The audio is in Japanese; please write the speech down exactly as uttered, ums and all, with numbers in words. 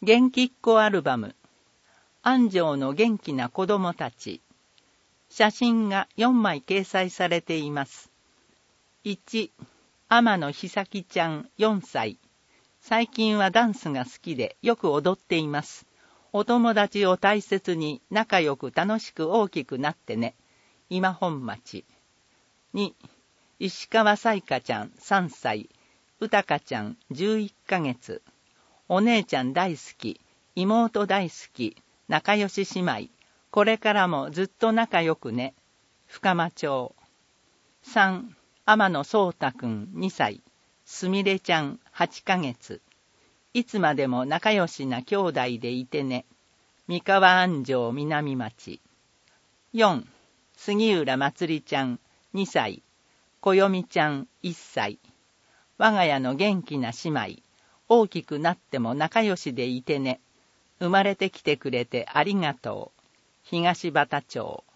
元気っ子アルバム、安城の元気な子供たち。写真がよんまい掲載されています。いち、天野ひさきちゃんよんさい。最近はダンスが好きでよく踊っています。お友達を大切に仲良く楽しく大きくなってね。今本町。に、石川さいかちゃんさんさい。うたかちゃんじゅういっかげつ。お姉ちゃん大好き、妹大好き、仲良し姉妹。これからもずっと仲良くね。深間町。さん、天野そうたくんにさい。すみれちゃんはちかげつ。いつまでも仲良しな兄弟でいてね。三河安城南町。よん、杉浦まつりちゃんにさい。こよみちゃんいっさい。我が家の元気な姉妹。大きくなっても仲良しでいてね。生まれてきてくれてありがとう。東畑町。